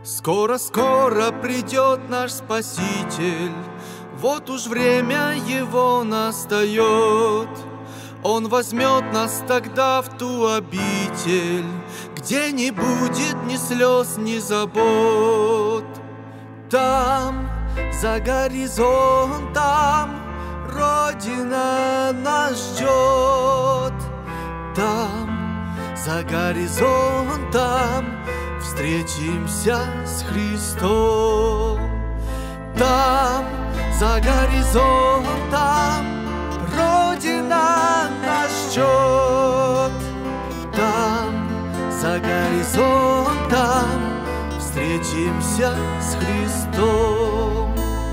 Скоро-скоро придет наш Спаситель, вот уж время его настает. Он возьмет нас тогда в ту обитель, где не будет ни слез, ни забот. Там, за горизонтом, Родина нас ждет. Там, за горизонтом, встретимся с Христом. Там, за горизонтом, Родина нас ждет. Там, за горизонтом, встретимся с Христом.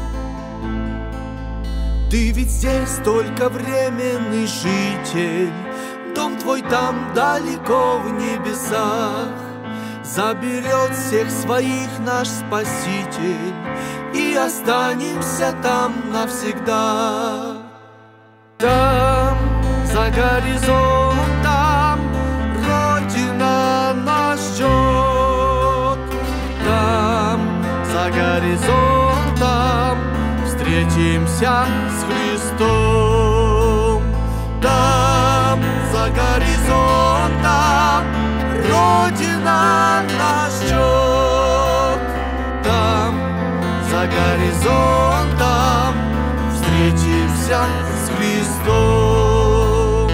Ты ведь здесь только временный житель, дом твой там далеко в небесах. Заберет всех своих наш Спаситель, и останемся там навсегда. Там, за горизонтом, Родина нас ждет. Там, за горизонтом, встретимся с Христом. Там, за горизонтом, Родина нас ждет. Там, за горизонтом, встретимся с Христом.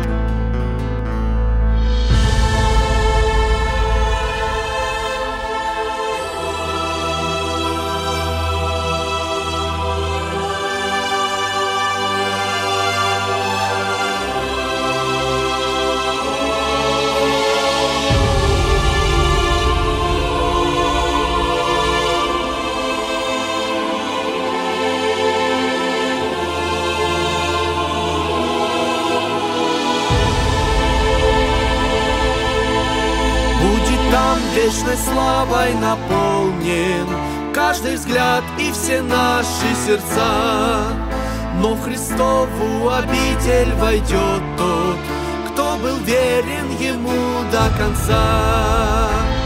Там вечной славой наполнен каждый взгляд и все наши сердца. Но в Христову обитель войдет тот, кто был верен Ему до конца.